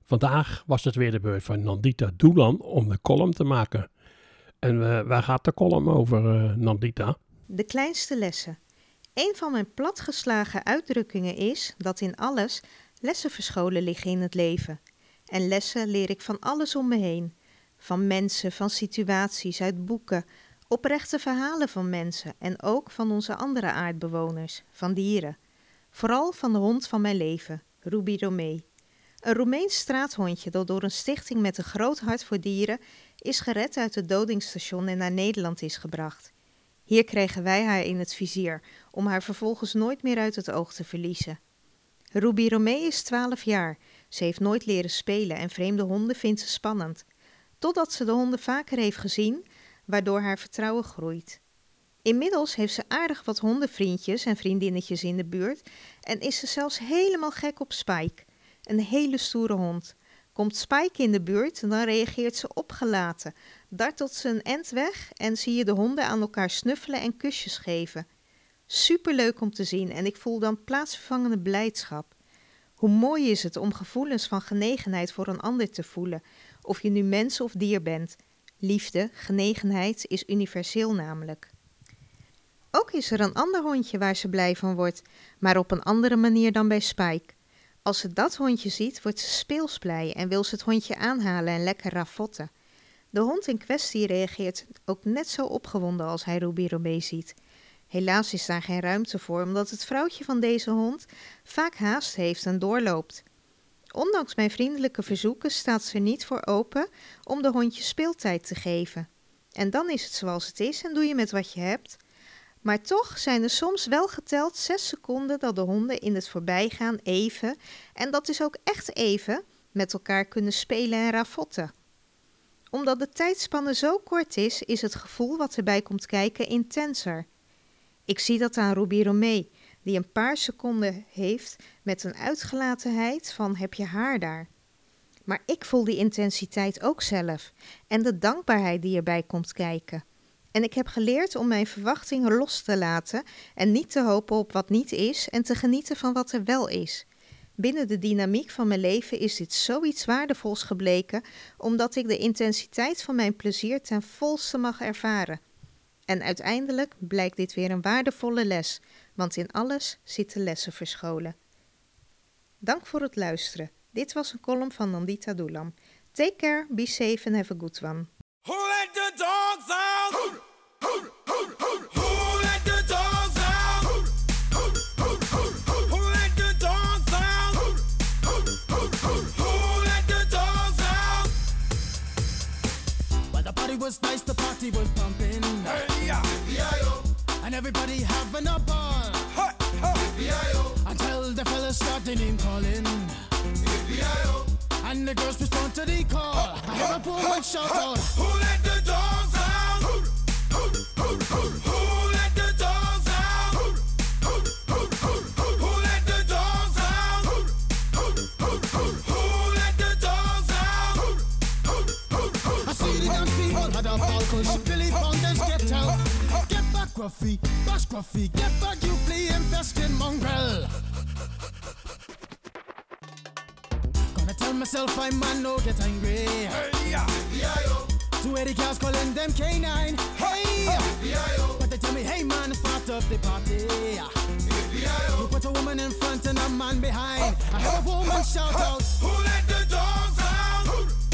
Vandaag was het weer de beurt van Nandita Doulam om de column te maken. En waar gaat de column over, Nandita? De kleinste lessen. Een van mijn platgeslagen uitdrukkingen is dat in alles lessen verscholen liggen in het leven. En lessen leer ik van alles om me heen. Van mensen, van situaties, uit boeken, oprechte verhalen van mensen en ook van onze andere aardbewoners, van dieren. Vooral van de hond van mijn leven, Ruby Romee. Een Roemeens straathondje dat door een stichting met een groot hart voor dieren is gered uit het dodingsstation en naar Nederland is gebracht. Hier kregen wij haar in het vizier, om haar vervolgens nooit meer uit het oog te verliezen. Ruby Romee is 12 jaar. Ze heeft nooit leren spelen en vreemde honden vindt ze spannend. Totdat ze de honden vaker heeft gezien, waardoor haar vertrouwen groeit. Inmiddels heeft ze aardig wat hondenvriendjes en vriendinnetjes in de buurt en is ze zelfs helemaal gek op Spike. Een hele stoere hond. Komt Spike in de buurt, dan reageert ze opgelaten. Dartelt ze een end weg en zie je de honden aan elkaar snuffelen en kusjes geven. Superleuk om te zien en ik voel dan plaatsvervangende blijdschap. Hoe mooi is het om gevoelens van genegenheid voor een ander te voelen, of je nu mens of dier bent. Liefde, genegenheid is universeel namelijk. Ook is er een ander hondje waar ze blij van wordt, maar op een andere manier dan bij Spike. Als ze dat hondje ziet, wordt ze speels blij en wil ze het hondje aanhalen en lekker ravotten. De hond in kwestie reageert ook net zo opgewonden als hij Ruby Romee ziet. Helaas is daar geen ruimte voor, omdat het vrouwtje van deze hond vaak haast heeft en doorloopt. Ondanks mijn vriendelijke verzoeken staat ze er niet voor open om de hondje speeltijd te geven. En dan is het zoals het is en doe je met wat je hebt. Maar toch zijn er soms wel geteld 6 seconden dat de honden in het voorbijgaan even, en dat is ook echt even, met elkaar kunnen spelen en ravotten. Omdat de tijdspanne zo kort is het gevoel wat erbij komt kijken intenser. Ik zie dat aan Ruby Romee, die een paar seconden heeft met een uitgelatenheid van heb je haar daar. Maar ik voel die intensiteit ook zelf en de dankbaarheid die erbij komt kijken. En ik heb geleerd om mijn verwachtingen los te laten en niet te hopen op wat niet is en te genieten van wat er wel is. Binnen de dynamiek van mijn leven is dit zoiets waardevols gebleken, omdat ik de intensiteit van mijn plezier ten volste mag ervaren. En uiteindelijk blijkt dit weer een waardevolle les, want in alles zitten lessen verscholen. Dank voor het luisteren. Dit was een column van Nandita Doulam. Take care, be safe and have a good one. Who let the dogs out? Who let the dogs out? Who let the dogs out? Who let the dogs out? Well, the party was nice, the party was pumping. Hey, yeah, B.I.O. And everybody having a ball. Hey, hey, B.I.O. Until the fellas start the name calling. B.I.O. And the girls respond to the call. I have a poor one shout out. Who let the dogs out? Who let the dogs out? Who let the dogs out? Who let the dogs out? I see the dance people had a ball cause Billy Fountains get out. Get back Gruffy, bash Gruffy, get back you flea infested mongrel. Gonna tell myself I man no get angry. Hey, yeah, B.I.O. 280 cows calling them K9. Hey, B.I.O. but they tell me, hey man, it's part of the party. B.I.O. You put a woman in front and a man behind. I have a woman shout out. Who let the dogs out?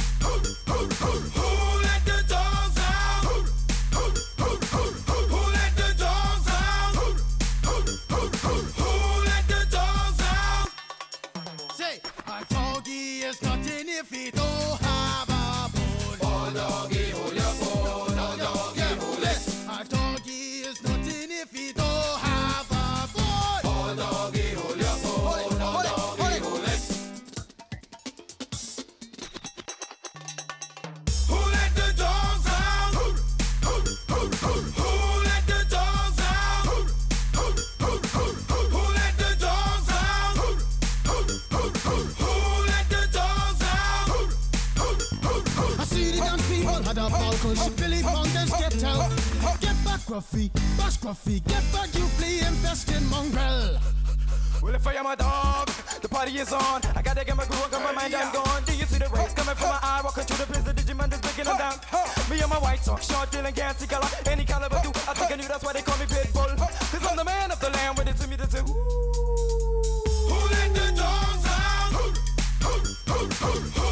Who let the dogs out? Who let the dogs out? Who let the dogs out? Say, a doggy is nothing if he don't have a bone. Oh doggy, hold your bone. Oh doggy, hold it. A doggy is nothing if he don't have a bone. Oh doggy, hold your bone. Oh doggy, hold it. Who let the dogs out? Who let the dogs out? Who let the dogs out? Who let the dogs out? I see the dance people had a ball cause Billy Fountains get out. Get back Gruffy, bash Gruffy, get back you flea infested mongrel. Well, if I am a dog, the party is on. I gotta get my groove on, got my mind, I'm gone. Do you white talk, short, dealing, gassy color, any caliber do. I think I knew that's why they call me Pitbull. Cause I'm the man of the land with it to me to do. Who let the dogs out? Who